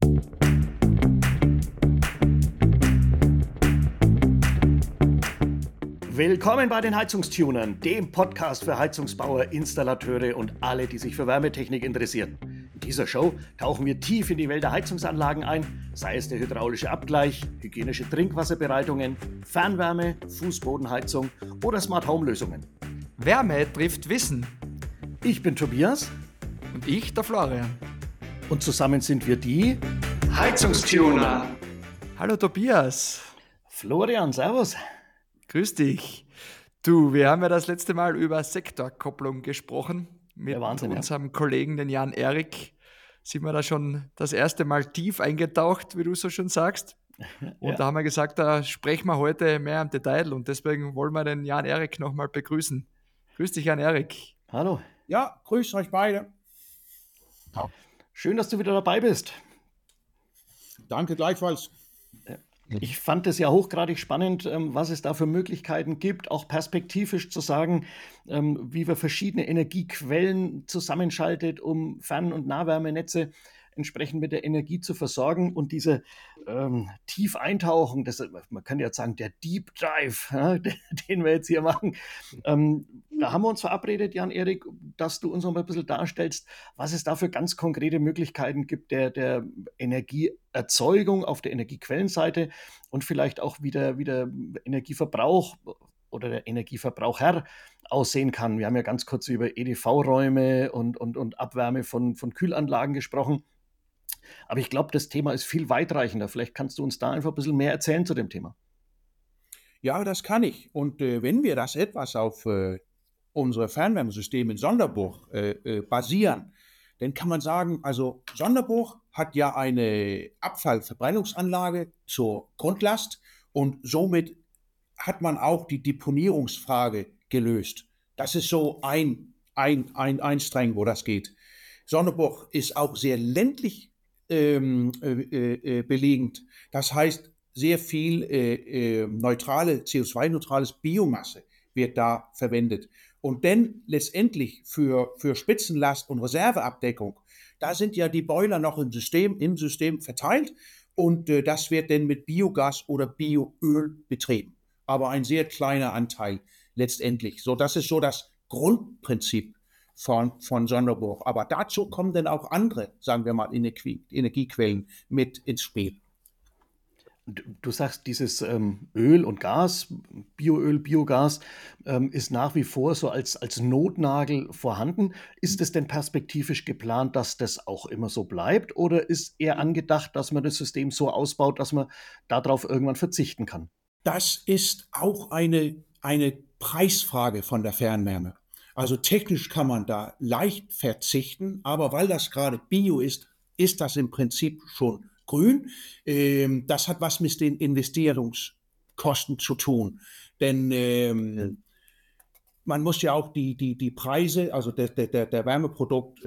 Willkommen bei den Heizungstunern, dem Podcast für Heizungsbauer, Installateure und alle, die sich für Wärmetechnik interessieren. In dieser Show tauchen wir tief in die Welt der Heizungsanlagen ein, sei es der hydraulische Abgleich, hygienische Trinkwasserbereitungen, Fernwärme, Fußbodenheizung oder Smart Home Lösungen. Wärme trifft Wissen. Ich bin Tobias. Und ich, der Florian. Und zusammen sind wir die Heizungstuner. Hallo Tobias. Florian, servus. Grüß dich. Du, wir haben ja das letzte Mal über Sektorkopplung gesprochen. Mit unserem Kollegen, den Jan Erik, sind wir da schon das erste Mal tief eingetaucht, wie du so schon sagst. Und da haben wir gesagt, da sprechen wir heute mehr im Detail und deswegen wollen wir den Jan Erik nochmal begrüßen. Grüß dich, Jan Erik. Hallo. Ja, grüß euch beide. Schön, dass du wieder dabei bist. Danke gleichfalls. Ich fand es ja hochgradig spannend, was es da für Möglichkeiten gibt, auch perspektivisch zu sagen, wie wir verschiedene Energiequellen zusammenschaltet, um Fern- und Nahwärmenetze entsprechend mit der Energie zu versorgen. Und diese tief eintauchen, man kann ja sagen, der Deep Dive, ja, den wir jetzt hier machen, da haben wir uns verabredet, Jan-Erik, dass du uns noch mal ein bisschen darstellst, was es da für ganz konkrete Möglichkeiten gibt der Energieerzeugung auf der Energiequellenseite und vielleicht auch wie der Energieverbrauch oder der Energieverbraucher aussehen kann. Wir haben ja ganz kurz über EDV-Räume und Abwärme von Kühlanlagen gesprochen. Aber ich glaube, das Thema ist viel weitreichender. Vielleicht kannst du uns da einfach ein bisschen mehr erzählen zu dem Thema. Ja, das kann ich. Und wenn wir das etwas auf unsere Fernwärmesysteme in Sonderburg basieren, dann kann man sagen, also Sonderburg hat ja eine Abfallverbrennungsanlage zur Grundlast und somit hat man auch die Deponierungsfrage gelöst. Das ist so ein Strang, wo das geht. Sonderburg ist auch sehr ländlich belegend. Das heißt, sehr viel CO2-neutrales Biomasse wird da verwendet. Und dann letztendlich für Spitzenlast und Reserveabdeckung, da sind ja die Boiler noch im System verteilt und das wird dann mit Biogas oder Bioöl betrieben. Aber ein sehr kleiner Anteil letztendlich. So, das ist so das Grundprinzip von Sonderburg. Aber dazu kommen dann auch andere, sagen wir mal, Energiequellen mit ins Spiel. Du sagst, dieses Öl und Gas, Bioöl, Biogas, ist nach wie vor so als Notnagel vorhanden. Ist es denn perspektivisch geplant, dass das auch immer so bleibt? Oder ist eher angedacht, dass man das System so ausbaut, dass man darauf irgendwann verzichten kann? Das ist auch eine Preisfrage von der Fernwärme. Also technisch kann man da leicht verzichten, aber weil das gerade Bio ist, ist das im Prinzip schon grün. Das hat was mit den Investierungskosten zu tun. Denn man muss ja auch die Preise, also der Wärmeprodukt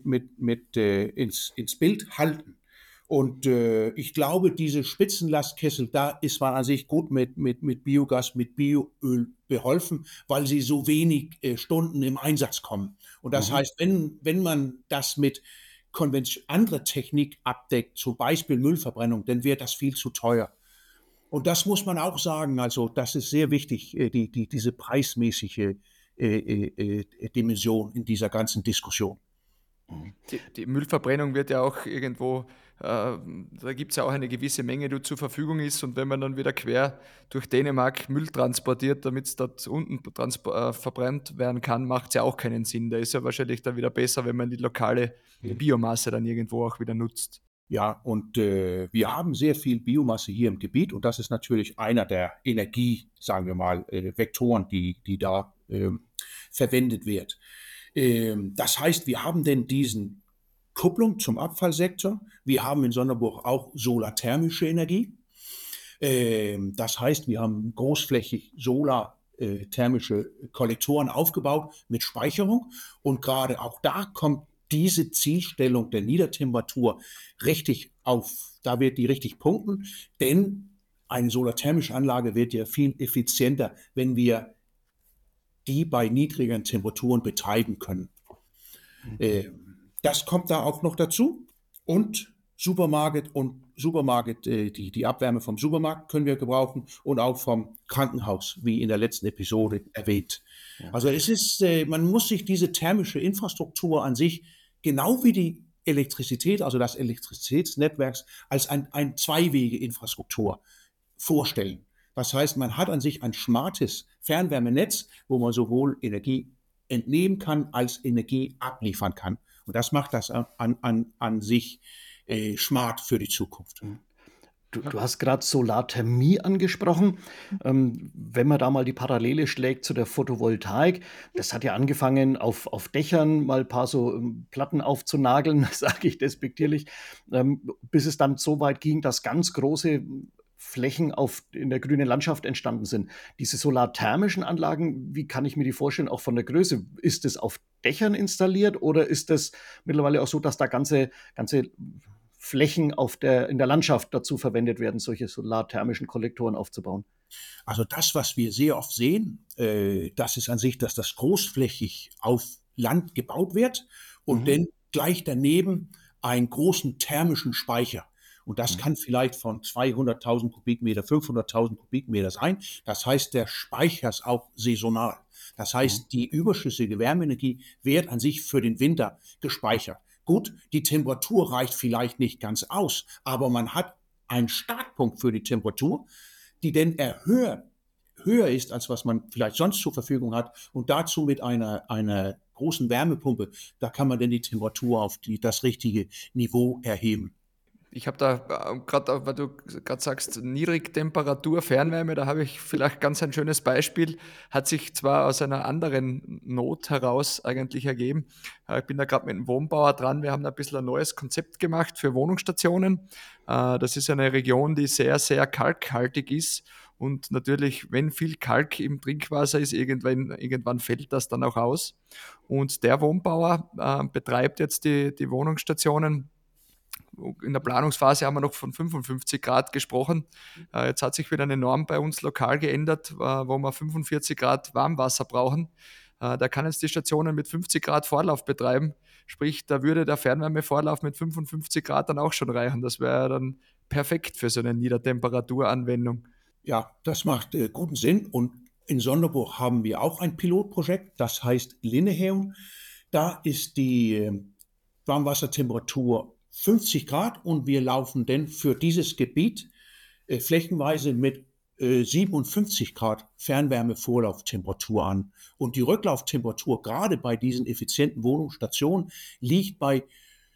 ins Bild halten. Und ich glaube, diese Spitzenlastkessel, da ist man an sich gut mit Biogas, mit Bioöl beholfen, weil sie so wenig Stunden im Einsatz kommen. Und das heißt, wenn man das mit andere Technik abdeckt, zum Beispiel Müllverbrennung, dann wird das viel zu teuer. Und das muss man auch sagen, also das ist sehr wichtig, diese preismäßige Dimension in dieser ganzen Diskussion. Die Müllverbrennung wird ja auch irgendwo, da gibt es ja auch eine gewisse Menge, die zur Verfügung ist und wenn man dann wieder quer durch Dänemark Müll transportiert, damit es dort unten verbrennt werden kann, macht es ja auch keinen Sinn. Da ist ja wahrscheinlich dann wieder besser, wenn man die lokale Biomasse dann irgendwo auch wieder nutzt. Ja, und wir haben sehr viel Biomasse hier im Gebiet und das ist natürlich einer der Energie, sagen wir mal, Vektoren, die da verwendet wird. Das heißt, wir haben denn diesen Kupplung zum Abfallsektor. Wir haben in Sonderburg auch solarthermische Energie. Das heißt, wir haben großflächig solarthermische Kollektoren aufgebaut mit Speicherung. Und gerade auch da kommt diese Zielstellung der Niedertemperatur da wird die richtig punkten. Denn eine solarthermische Anlage wird ja viel effizienter, wenn wir die bei niedrigeren Temperaturen betreiben können. Das kommt da auch noch dazu. Und Supermarkt, die Abwärme vom Supermarkt können wir gebrauchen und auch vom Krankenhaus, wie in der letzten Episode erwähnt. Ja. Also man muss sich diese thermische Infrastruktur an sich, genau wie die Elektrizität, also das Elektrizitätsnetzwerk, als ein Zweiwege-Infrastruktur vorstellen. Das heißt, man hat an sich ein smartes Fernwärmenetz, wo man sowohl Energie entnehmen kann, als Energie abliefern kann. Und das macht das an sich smart für die Zukunft. Du hast gerade Solarthermie angesprochen. Wenn man da mal die Parallele schlägt zu der Photovoltaik, das hat ja angefangen, auf Dächern mal ein paar so Platten aufzunageln, sage ich despektierlich, bis es dann so weit ging, dass ganz große Flächen in der grünen Landschaft entstanden sind. Diese solarthermischen Anlagen, wie kann ich mir die vorstellen, auch von der Größe? Ist es auf Dächern installiert oder ist es mittlerweile auch so, dass da ganze Flächen in der Landschaft dazu verwendet werden, solche solarthermischen Kollektoren aufzubauen? Also das, was wir sehr oft sehen, das ist an sich, dass das großflächig auf Land gebaut wird und dann gleich daneben einen großen thermischen Speicher. Und das kann vielleicht von 200.000 Kubikmeter, 500.000 Kubikmeter sein. Das heißt, der Speicher ist auch saisonal. Das heißt, die überschüssige Wärmeenergie wird an sich für den Winter gespeichert. Gut, die Temperatur reicht vielleicht nicht ganz aus, aber man hat einen Startpunkt für die Temperatur, die dann höher ist, als was man vielleicht sonst zur Verfügung hat. Und dazu mit einer großen Wärmepumpe, da kann man dann die Temperatur auf das richtige Niveau erheben. Ich habe da gerade, weil du gerade sagst, Niedrigtemperatur, Fernwärme, da habe ich vielleicht ganz ein schönes Beispiel, hat sich zwar aus einer anderen Not heraus eigentlich ergeben. Ich bin da gerade mit einem Wohnbauer dran, wir haben da ein bisschen ein neues Konzept gemacht für Wohnungsstationen. Das ist eine Region, die sehr, sehr kalkhaltig ist und natürlich, wenn viel Kalk im Trinkwasser ist, irgendwann fällt das dann auch aus. Und der Wohnbauer betreibt jetzt die Wohnungsstationen. In der Planungsphase haben wir noch von 55 Grad gesprochen. Jetzt hat sich wieder eine Norm bei uns lokal geändert, wo wir 45 Grad Warmwasser brauchen. Da kann jetzt die Stationen mit 50 Grad Vorlauf betreiben. Sprich, da würde der Fernwärmevorlauf mit 55 Grad dann auch schon reichen. Das wäre dann perfekt für so eine Niedertemperaturanwendung. Ja, das macht guten Sinn. Und in Sonderburg haben wir auch ein Pilotprojekt, das heißt Linneheum. Da ist die Warmwassertemperatur 50 Grad und wir laufen dann für dieses Gebiet flächenweise mit 57 Grad Fernwärmevorlauftemperatur an. Und die Rücklauftemperatur, gerade bei diesen effizienten Wohnungsstationen, liegt bei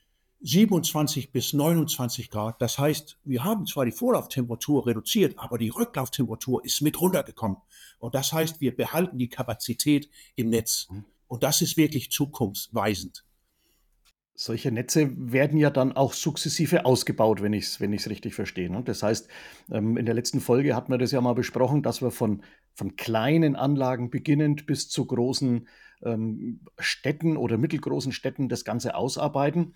27 bis 29 Grad. Das heißt, wir haben zwar die Vorlauftemperatur reduziert, aber die Rücklauftemperatur ist mit runtergekommen. Und das heißt, wir behalten die Kapazität im Netz. Und das ist wirklich zukunftsweisend. Solche Netze werden ja dann auch sukzessive ausgebaut, wenn ich es richtig verstehe. Ne? Das heißt, in der letzten Folge hatten wir das ja mal besprochen, dass wir von kleinen Anlagen beginnend bis zu großen Städten oder mittelgroßen Städten das Ganze ausarbeiten.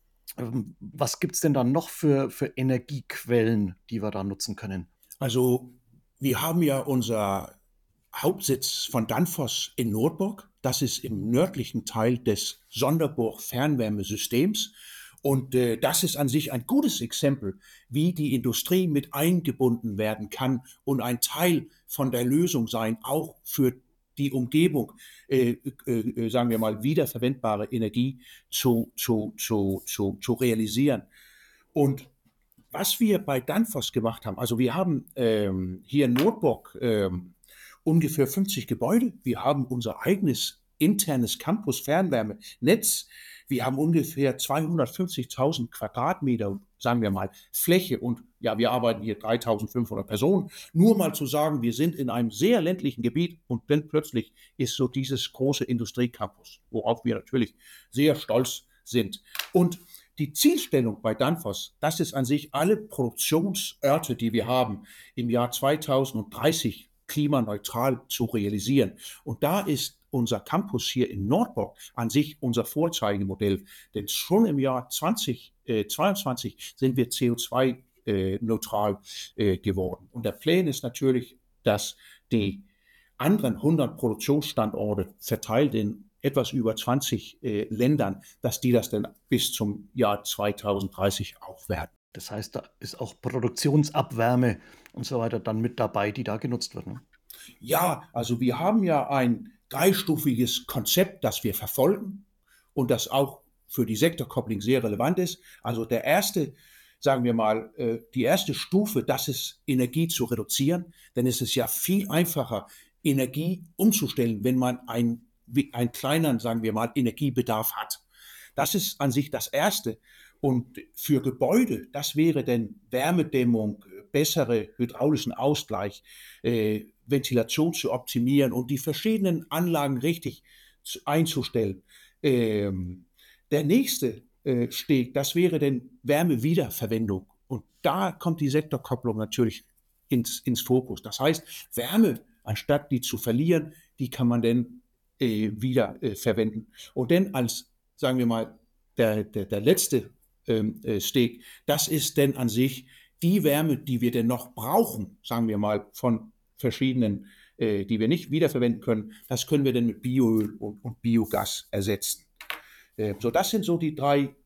Was gibt es denn dann noch für Energiequellen, die wir da nutzen können? Also wir haben ja unser Hauptsitz von Danfoss in Nordburg. Das ist im nördlichen Teil des Sonderburg-Fernwärmesystems. Und das ist an sich ein gutes Exempel, wie die Industrie mit eingebunden werden kann und ein Teil von der Lösung sein, auch für die Umgebung, sagen wir mal, wiederverwendbare Energie zu realisieren. Und was wir bei Danfoss gemacht haben, also wir haben hier in Nordburg ungefähr 50 Gebäude. Wir haben unser eigenes internes Campus-Fernwärmenetz. Wir haben ungefähr 250.000 Quadratmeter, sagen wir mal, Fläche und ja, wir arbeiten hier 3.500 Personen. Nur mal zu sagen, wir sind in einem sehr ländlichen Gebiet und dann plötzlich ist so dieses große Industriecampus, worauf wir natürlich sehr stolz sind. Und die Zielstellung bei Danfoss, das ist an sich alle Produktionsorte, die wir haben, im Jahr 2030 klimaneutral zu realisieren. Und da ist unser Campus hier in Nordburg an sich unser Vorzeigemodell. Denn schon im Jahr 2022 sind wir CO2-neutral geworden. Und der Plan ist natürlich, dass die anderen 100 Produktionsstandorte verteilt in etwas über 20 Ländern, dass die das dann bis zum Jahr 2030 auch werden. Das heißt, da ist auch Produktionsabwärme und so weiter dann mit dabei, die da genutzt wird. Ne? Ja, also wir haben ja ein dreistufiges Konzept, das wir verfolgen und das auch für die Sektorcoupling sehr relevant ist. Also der erste, sagen wir mal, die erste Stufe, das ist Energie zu reduzieren, denn es ist ja viel einfacher, Energie umzustellen, wenn man einen kleinen, sagen wir mal, Energiebedarf hat. Das ist an sich das Erste. Und für Gebäude, das wäre dann Wärmedämmung, bessere hydraulischen Ausgleich, Ventilation zu optimieren und die verschiedenen Anlagen richtig einzustellen. Der nächste Steg, das wäre dann Wärmewiederverwendung. Und da kommt die Sektorkopplung natürlich ins Fokus. Das heißt, Wärme, anstatt die zu verlieren, die kann man dann wieder verwenden. Und dann als, sagen wir mal, der letzte Steg, das ist denn an sich die Wärme, die wir denn noch brauchen, sagen wir mal, von verschiedenen, die wir nicht wiederverwenden können, das können wir dann mit Bioöl und Biogas ersetzen. So, das sind so die drei,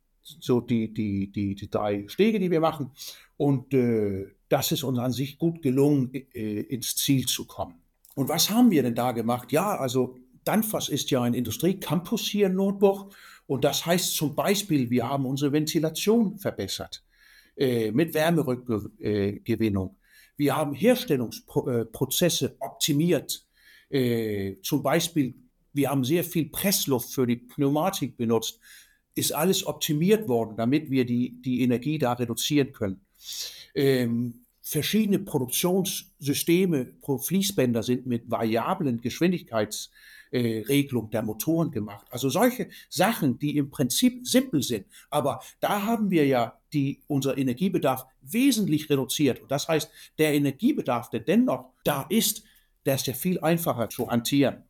die drei Stege, die wir machen. Und das ist uns an sich gut gelungen, ins Ziel zu kommen. Und was haben wir denn da gemacht? Ja, also Danfoss ist ja ein Industriecampus hier in Nordburg. Und das heißt zum Beispiel, wir haben unsere Ventilation verbessert mit Wärmerückgewinnung. Wir haben Herstellungsprozesse optimiert. Zum Beispiel, wir haben sehr viel Pressluft für die Pneumatik benutzt. Ist alles optimiert worden, damit wir die Energie da reduzieren können. Verschiedene Produktionssysteme pro Fließbänder sind mit variablen Geschwindigkeitsregelung der Motoren gemacht. Also solche Sachen, die im Prinzip simpel sind. Aber da haben wir ja unser Energiebedarf wesentlich reduziert. Und das heißt, der Energiebedarf, der dennoch da ist, der ist ja viel einfacher zu hantieren.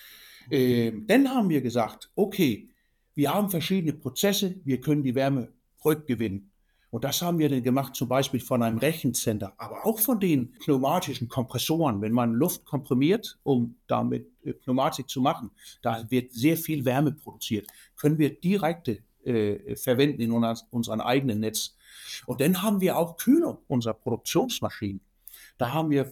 Dann haben wir gesagt, okay, wir haben verschiedene Prozesse, wir können die Wärme rückgewinnen. Und das haben wir dann gemacht, zum Beispiel von einem Rechencenter, aber auch von den pneumatischen Kompressoren. Wenn man Luft komprimiert, um damit Pneumatik zu machen, da wird sehr viel Wärme produziert, können wir direkt verwenden in unserem eigenen Netz. Und dann haben wir auch Kühlung unserer Produktionsmaschinen. Da haben wir,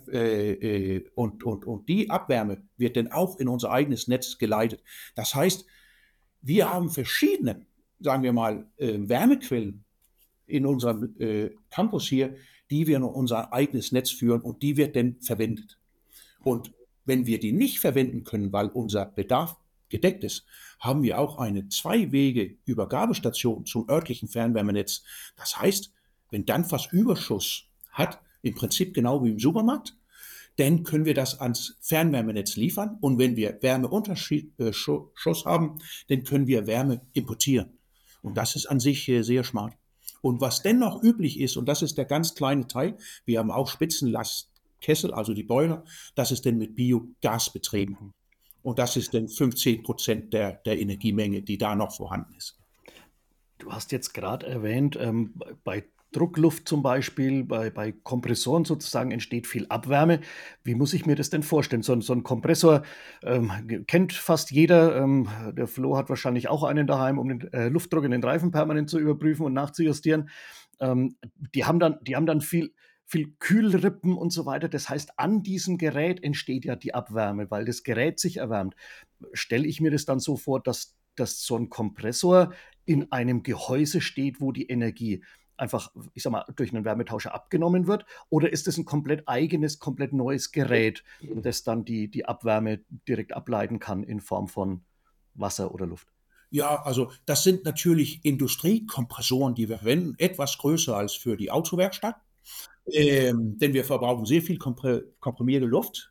und die Abwärme wird dann auch in unser eigenes Netz geleitet. Das heißt, wir haben verschiedene, sagen wir mal, Wärmequellen in unserem Campus hier, die wir in unser eigenes Netz führen und die wird dann verwendet. Und wenn wir die nicht verwenden können, weil unser Bedarf gedeckt ist, haben wir auch eine 2-Wege-Übergabestation zum örtlichen Fernwärmenetz. Das heißt, wenn Danfoss Überschuss hat, im Prinzip genau wie im Supermarkt, dann können wir das ans Fernwärmenetz liefern und wenn wir Wärmeunterschuss haben, dann können wir Wärme importieren. Und das ist an sich sehr smart. Und was dennoch üblich ist, und das ist der ganz kleine Teil, wir haben auch Spitzenlastkessel, also die Boiler, das ist dann mit Biogas betrieben. Und das ist dann 15% der Energiemenge, die da noch vorhanden ist. Du hast jetzt gerade erwähnt, bei Druckluft zum Beispiel, bei Kompressoren sozusagen entsteht viel Abwärme. Wie muss ich mir das denn vorstellen? So ein Kompressor kennt fast jeder. Der Flo hat wahrscheinlich auch einen daheim, um den Luftdruck in den Reifen permanent zu überprüfen und nachzujustieren. Die haben dann viel Kühlrippen und so weiter. Das heißt, an diesem Gerät entsteht ja die Abwärme, weil das Gerät sich erwärmt. Stelle ich mir das dann so vor, dass so ein Kompressor in einem Gehäuse steht, wo die Energie einfach, ich sag mal, durch einen Wärmetauscher abgenommen wird? Oder ist es ein komplett eigenes, komplett neues Gerät, das dann die Abwärme direkt ableiten kann in Form von Wasser oder Luft? Ja, also das sind natürlich Industriekompressoren, die wir verwenden, etwas größer als für die Autowerkstatt, denn wir verbrauchen sehr viel komprimierte Luft.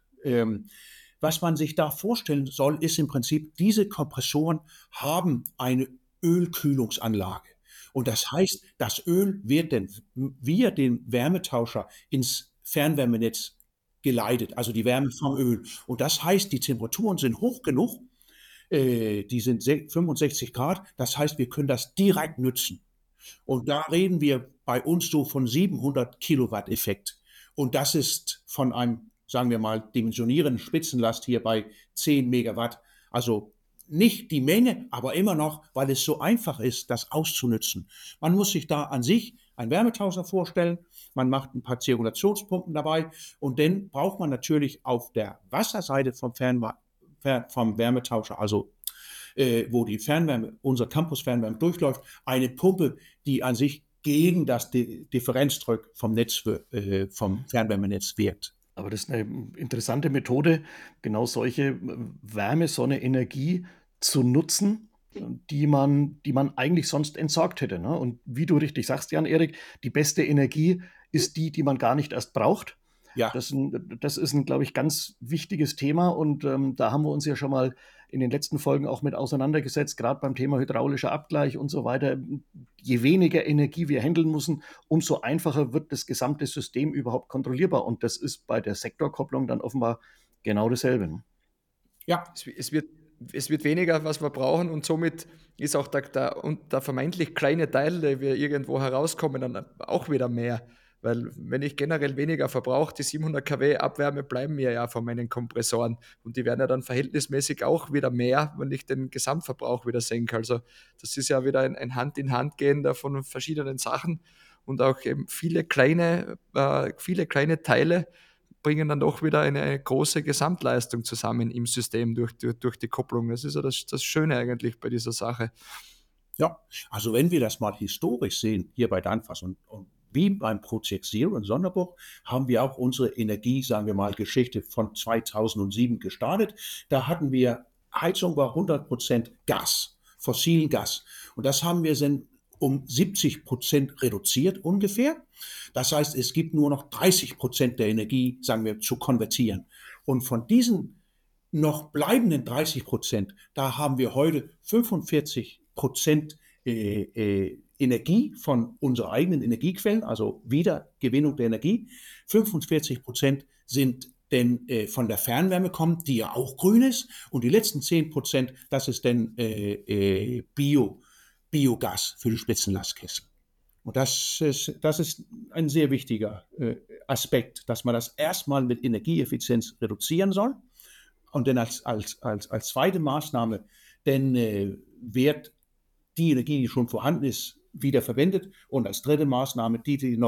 Was man sich da vorstellen soll, ist im Prinzip, diese Kompressoren haben eine Ölkühlungsanlage. Und das heißt, das Öl wird dann via den Wärmetauscher ins Fernwärmenetz geleitet, also die Wärme vom Öl. Und das heißt, die Temperaturen sind hoch genug, die sind 65 Grad, das heißt, wir können das direkt nutzen. Und da reden wir bei uns so von 700 Kilowatt Effekt. Und das ist von einem, sagen wir mal, dimensionierenden Spitzenlast hier bei 10 Megawatt. Also nicht die Menge, aber immer noch, weil es so einfach ist, das auszunutzen. Man muss sich da an sich einen Wärmetauscher vorstellen, man macht ein paar Zirkulationspumpen dabei und dann braucht man natürlich auf der Wasserseite vom Wärmetauscher, also wo die Fernwärme, unser Campus-Fernwärme durchläuft, eine Pumpe, die an sich gegen das Differenzdruck vom Fernwärmenetz wirkt. Aber das ist eine interessante Methode, genau solche Wärme, Sonne, Energie zu nutzen, die man eigentlich sonst entsorgt hätte. Ne? Und wie du richtig sagst, Jan-Erik, die beste Energie ist die man gar nicht erst braucht. Ja, Das ist ein, glaube ich, ganz wichtiges Thema und da haben wir uns ja schon mal in den letzten Folgen auch mit auseinandergesetzt, gerade beim Thema hydraulischer Abgleich und so weiter. Je weniger Energie wir handeln müssen, umso einfacher wird das gesamte System überhaupt kontrollierbar. Und das ist bei der Sektorkopplung dann offenbar genau dasselbe. Ne? ja, Es wird weniger, was wir brauchen, und somit ist auch der vermeintlich kleine Teil, der wir irgendwo herauskommen, dann auch wieder mehr. Weil wenn ich generell weniger verbrauche, die 700 kW Abwärme bleiben mir ja von meinen Kompressoren und die werden ja dann verhältnismäßig auch wieder mehr, wenn ich den Gesamtverbrauch wieder senke. Also das ist ja wieder ein Hand in Hand gehen von verschiedenen Sachen und auch eben viele kleine Teile bringen dann doch wieder eine große Gesamtleistung zusammen im System durch die Kupplung. Das ist ja das Schöne eigentlich bei dieser Sache. ja. Also wenn wir das mal historisch sehen, hier bei Danfoss und wie beim Project Zero in Sonderburg, haben wir auch unsere Energie, sagen wir mal, Geschichte von 2007 gestartet. Da hatten wir, Heizung war 100% Gas, fossilen Gas. Und das haben wir dann um 70% reduziert ungefähr. Das heißt, es gibt nur noch 30% der Energie, sagen wir, zu konvertieren. Und von diesen noch bleibenden 30%, da haben wir heute 45% Energie von unseren eigenen Energiequellen, also Wiedergewinnung der Energie. 45% sind denn von der Fernwärme kommt, die ja auch grün ist. Und die letzten 10%, das ist dann Biogas für die Spitzenlastkessel. Und das ist ein sehr wichtiger Aspekt, dass man das erstmal mit Energieeffizienz reduzieren soll. Und dann als zweite Maßnahme, dann wird die Energie, die schon vorhanden ist, wieder verwendet. Und als dritte Maßnahme, die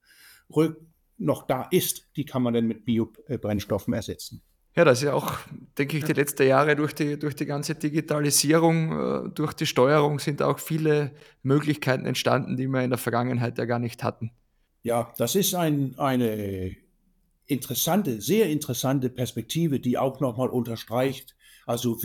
noch da ist, die kann man dann mit Biobrennstoffen ersetzen. Ja, das ist ja auch, denke ich, die letzten Jahre durch die ganze Digitalisierung, durch die Steuerung sind auch viele Möglichkeiten entstanden, die wir in der Vergangenheit ja gar nicht hatten. Ja, das ist eine interessante, sehr interessante Perspektive, die auch nochmal unterstreicht, also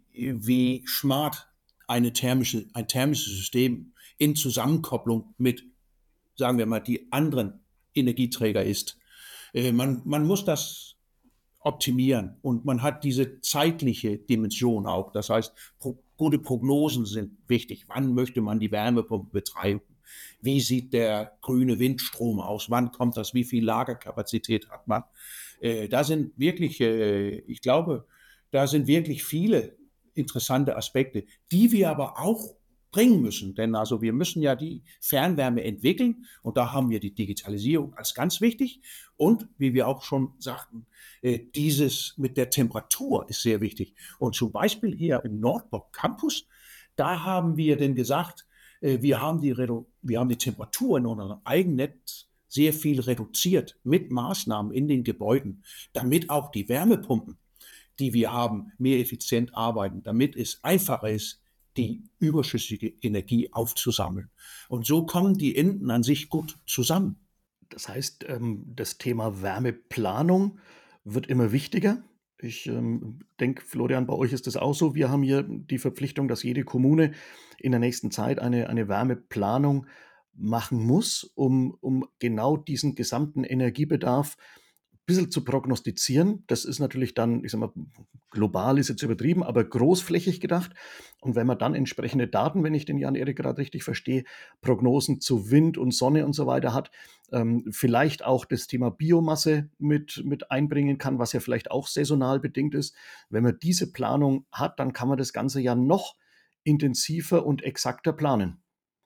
wie smart ein thermisches System in Zusammenkopplung mit, sagen wir mal, die anderen Energieträger ist. Man muss das optimieren und man hat diese zeitliche Dimension auch. Das heißt, gute Prognosen sind wichtig. Wann möchte man die Wärmepumpe betreiben? Wie sieht der grüne Windstrom aus? Wann kommt das? Wie viel Lagerkapazität hat man? Da sind wirklich, ich glaube, da sind wirklich viele interessante Aspekte, die wir aber auch bringen müssen. Denn also wir müssen ja die Fernwärme entwickeln und da haben wir die Digitalisierung als ganz wichtig. Und wie wir auch schon sagten, dieses mit der Temperatur ist sehr wichtig. Und zum Beispiel hier im Nordbock Campus, da haben wir denn gesagt, wir haben die Temperatur in unserem Eigennetz sehr viel reduziert mit Maßnahmen in den Gebäuden, damit auch die Wärmepumpen, die wir haben, mehr effizient arbeiten, damit es einfacher ist, die überschüssige Energie aufzusammeln. Und so kommen die Enden an sich gut zusammen. Das heißt, das Thema Wärmeplanung wird immer wichtiger. Ich denke, Florian, bei euch ist das auch so. Wir haben hier die Verpflichtung, dass jede Kommune in der nächsten Zeit eine Wärmeplanung machen muss, um genau diesen gesamten Energiebedarf ein bisschen zu prognostizieren. Das ist natürlich dann, ich sage mal, global ist jetzt übertrieben, aber großflächig gedacht. Und wenn man dann entsprechende Daten, wenn ich den Jan-Erik gerade richtig verstehe, Prognosen zu Wind und Sonne und so weiter hat, vielleicht auch das Thema Biomasse mit einbringen kann, was ja vielleicht auch saisonal bedingt ist. Wenn man diese Planung hat, dann kann man das Ganze ja noch intensiver und exakter planen.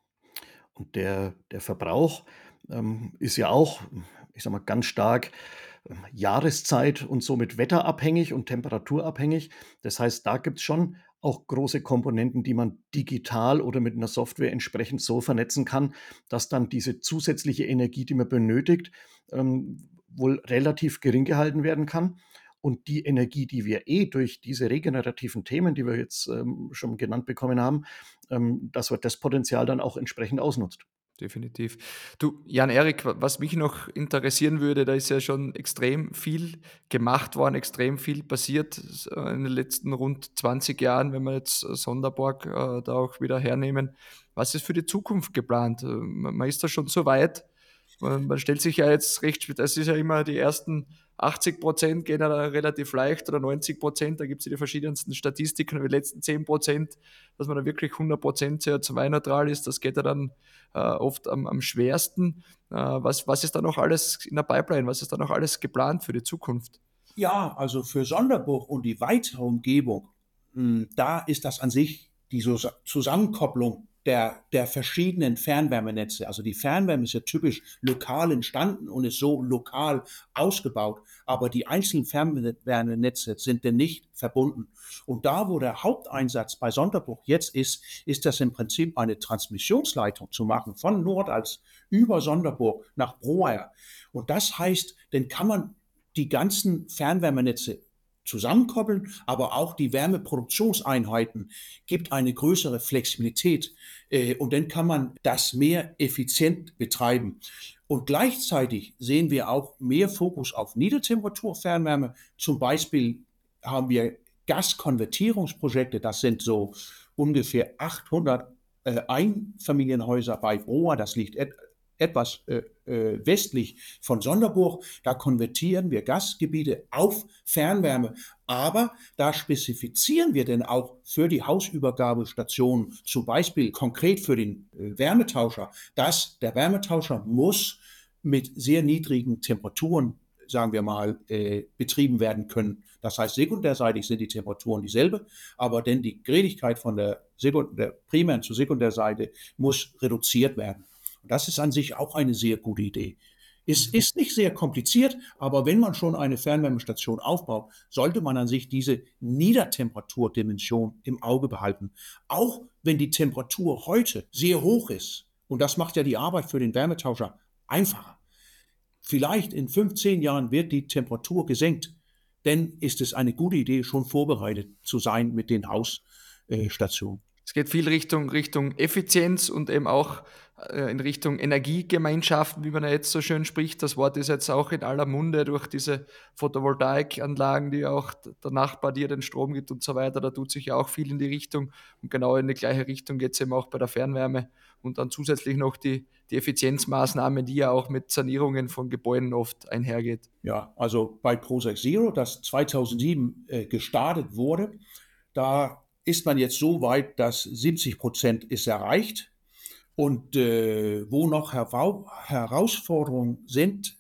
Und der Verbrauch ist ja auch, ich sage mal, ganz stark Jahreszeit und somit wetterabhängig und temperaturabhängig. Das heißt, da gibt es schon auch große Komponenten, die man digital oder mit einer Software entsprechend so vernetzen kann, dass dann diese zusätzliche Energie, die man benötigt, wohl relativ gering gehalten werden kann. Und die Energie, die wir durch diese regenerativen Themen, die wir jetzt schon genannt bekommen haben, dass wir das Potenzial dann auch entsprechend ausnutzt. Definitiv. Du, Jan-Erik, was mich noch interessieren würde, da ist ja schon extrem viel gemacht worden, extrem viel passiert in den letzten rund 20 Jahren, wenn wir jetzt Sonderborg da auch wieder hernehmen. Was ist für die Zukunft geplant? Man ist da schon so weit. Man stellt sich ja jetzt recht, das ist ja immer die ersten 80% gehen ja relativ leicht oder 90%, da gibt es ja die verschiedensten Statistiken, und die letzten 10%, dass man da wirklich 100% CO2-neutral ist, das geht ja dann oft am schwersten. Was ist da noch alles in der Pipeline? Was ist da noch alles geplant für die Zukunft? Ja, also für Sonderburg und die weitere Umgebung, da ist das an sich die Zusammenkopplung der verschiedenen Fernwärmenetze. Also die Fernwärme ist ja typisch lokal entstanden und ist so lokal ausgebaut, aber die einzelnen Fernwärmenetze sind denn nicht verbunden. Und da, wo der Haupteinsatz bei Sonderburg jetzt ist das im Prinzip eine Transmissionsleitung zu machen von Nordals über Sonderburg nach Broaer. Und das heißt, dann kann man die ganzen Fernwärmenetze zusammenkoppeln, aber auch die Wärmeproduktionseinheiten gibt eine größere Flexibilität und dann kann man das mehr effizient betreiben. Und gleichzeitig sehen wir auch mehr Fokus auf Niedertemperaturfernwärme. Zum Beispiel haben wir Gaskonvertierungsprojekte, das sind so ungefähr 800 Einfamilienhäuser bei Broaer, das liegt etwas westlich von Sonderburg. Da konvertieren wir Gasgebiete auf Fernwärme, aber da spezifizieren wir denn auch für die Hausübergabestationen, zum Beispiel konkret für den Wärmetauscher, dass der Wärmetauscher muss mit sehr niedrigen Temperaturen, sagen wir mal, betrieben werden können. Das heißt, sekundärseitig sind die Temperaturen dieselbe, aber denn die Gnädigkeit von der primären zur Sekundärseite muss reduziert werden. Und das ist an sich auch eine sehr gute Idee. Es ist nicht sehr kompliziert, aber wenn man schon eine Fernwärmestation aufbaut, sollte man an sich diese Niedertemperaturdimension im Auge behalten. Auch wenn die Temperatur heute sehr hoch ist, und das macht ja die Arbeit für den Wärmetauscher einfacher. Vielleicht in 15 Jahren wird die Temperatur gesenkt, dann ist es eine gute Idee, schon vorbereitet zu sein mit den Hausstationen. Es geht viel Richtung Effizienz und eben auch in Richtung Energiegemeinschaften, wie man ja jetzt so schön spricht. Das Wort ist jetzt auch in aller Munde durch diese Photovoltaikanlagen, die auch der Nachbar dir den Strom gibt und so weiter. Da tut sich ja auch viel in die Richtung. Und genau in die gleiche Richtung geht es eben auch bei der Fernwärme. Und dann zusätzlich noch die Effizienzmaßnahmen, die ja auch mit Sanierungen von Gebäuden oft einhergeht. Ja, also bei Prosac Zero, das 2007 gestartet wurde, da ist man jetzt so weit, dass 70% ist erreicht. Und wo noch Herausforderungen sind,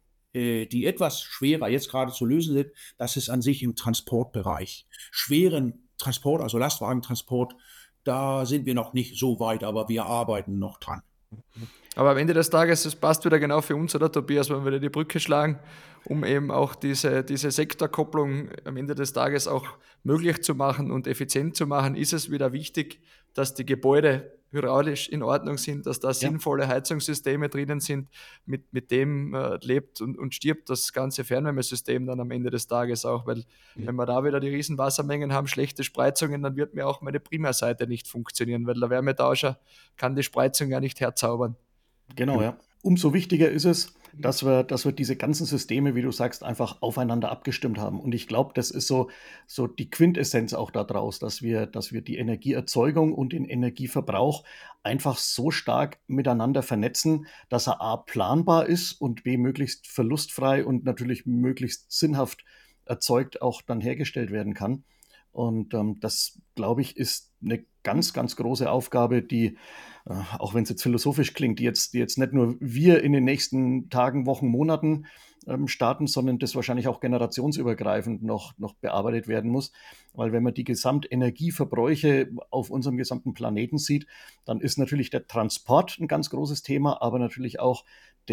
die etwas schwerer jetzt gerade zu lösen sind, das ist an sich im Transportbereich. Schweren Transport, also Lastwagentransport, da sind wir noch nicht so weit, aber wir arbeiten noch dran. Aber am Ende des Tages, das passt wieder genau für uns, oder Tobias, wenn wir wieder die Brücke schlagen, um eben auch diese Sektorkopplung am Ende des Tages auch möglich zu machen und effizient zu machen, ist es wieder wichtig, dass die Gebäude hydraulisch in Ordnung sind, dass da sinnvolle Heizungssysteme drinnen sind, mit dem lebt und stirbt das ganze Fernwärmesystem dann am Ende des Tages auch, weil wenn wir da wieder die riesen Wassermengen haben, schlechte Spreizungen, dann wird mir auch meine Primärseite nicht funktionieren, weil der Wärmetauscher kann die Spreizung ja nicht herzaubern. Genau, ja. Umso wichtiger ist es, dass wir diese ganzen Systeme, wie du sagst, einfach aufeinander abgestimmt haben. Und ich glaube, das ist so die Quintessenz auch daraus, dass wir die Energieerzeugung und den Energieverbrauch einfach so stark miteinander vernetzen, dass er A, planbar ist und B, möglichst verlustfrei und natürlich möglichst sinnhaft erzeugt auch dann hergestellt werden kann. Und das, glaube ich, ist eine ganz, ganz große Aufgabe, die, auch wenn es jetzt philosophisch klingt, die jetzt nicht nur wir in den nächsten Tagen, Wochen, Monaten starten, sondern das wahrscheinlich auch generationsübergreifend noch bearbeitet werden muss. Weil wenn man die Gesamtenergieverbräuche auf unserem gesamten Planeten sieht, dann ist natürlich der Transport ein ganz großes Thema, aber natürlich auch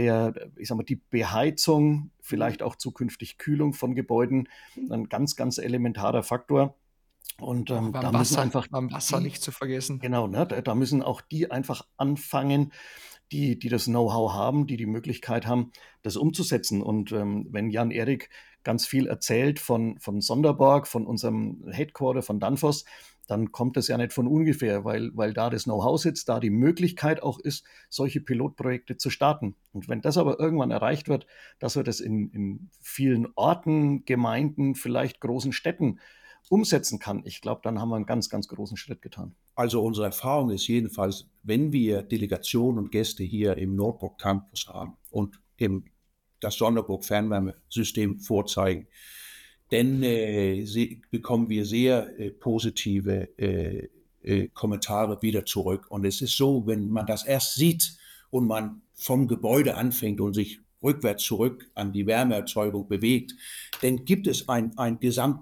die Beheizung, vielleicht auch zukünftig Kühlung von Gebäuden, ein ganz, ganz elementarer Faktor. Und Auch da müssen einfach beim Wasser die, nicht zu vergessen. genau, ne, da müssen auch die einfach anfangen, die das Know-how haben, die Möglichkeit haben, das umzusetzen. Und wenn Jan-Erik ganz viel erzählt von Sonderborg, von unserem Headquarter, von Danfoss, dann kommt das ja nicht von ungefähr, weil da das Know-how sitzt, da die Möglichkeit auch ist, solche Pilotprojekte zu starten. Und wenn das aber irgendwann erreicht wird, dass wir das in vielen Orten, Gemeinden, vielleicht großen Städten umsetzen kann, ich glaube, dann haben wir einen ganz, ganz großen Schritt getan. Also unsere Erfahrung ist jedenfalls, wenn wir Delegationen und Gäste hier im Nordburg Campus haben und das Sonderburg Fernwärmesystem vorzeigen, dann bekommen wir sehr positive Kommentare wieder zurück. Und es ist so, wenn man das erst sieht und man vom Gebäude anfängt und sich rückwärts zurück an die Wärmeerzeugung bewegt, dann gibt es ein Gesamtbild,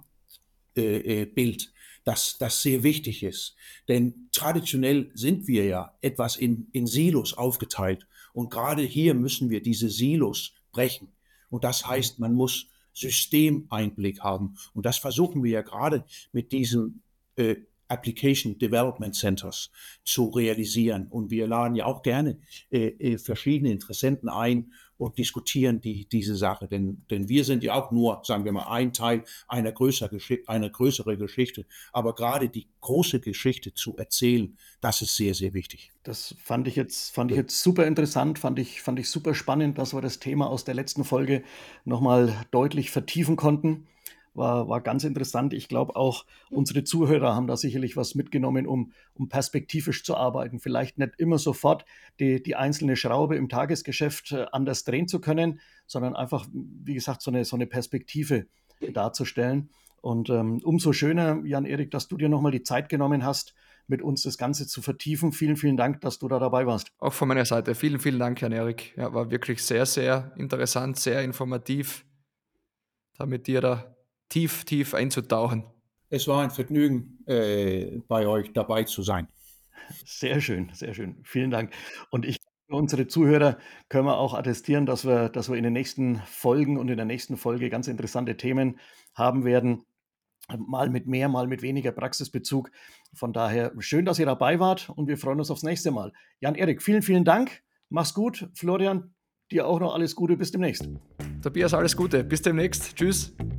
das sehr wichtig ist. Denn traditionell sind wir ja etwas in Silos aufgeteilt. Und gerade hier müssen wir diese Silos brechen. Und das heißt, man muss Systemeinblick haben. Und das versuchen wir ja gerade mit diesen Application Development Centers zu realisieren. Und wir laden ja auch gerne verschiedene Interessenten ein und diskutieren diese Sache. Denn wir sind ja auch nur, sagen wir mal, ein Teil einer größeren Geschichte. Aber gerade die große Geschichte zu erzählen, das ist sehr, sehr wichtig. Das fand ich jetzt super interessant, fand ich super spannend, dass wir das Thema aus der letzten Folge nochmal deutlich vertiefen konnten. War ganz interessant. Ich glaube auch, unsere Zuhörer haben da sicherlich was mitgenommen, um perspektivisch zu arbeiten. Vielleicht nicht immer sofort die einzelne Schraube im Tagesgeschäft anders drehen zu können, sondern einfach, wie gesagt, so eine Perspektive darzustellen. Und umso schöner, Jan-Erik, dass du dir nochmal die Zeit genommen hast, mit uns das Ganze zu vertiefen. Vielen, vielen Dank, dass du da dabei warst. Auch von meiner Seite vielen, vielen Dank, Jan-Erik. Ja, war wirklich sehr, sehr interessant, sehr informativ, da mit dir da tief, tief einzutauchen. Es war ein Vergnügen, bei euch dabei zu sein. Sehr schön, sehr schön. Vielen Dank. Und für unsere Zuhörer können wir auch attestieren, dass wir in den nächsten Folgen und in der nächsten Folge ganz interessante Themen haben werden. Mal mit mehr, mal mit weniger Praxisbezug. Von daher schön, dass ihr dabei wart und wir freuen uns aufs nächste Mal. Jan-Erik, vielen, vielen Dank. Mach's gut. Florian, dir auch noch alles Gute. Bis demnächst. Tobias, alles Gute. Bis demnächst. Tschüss.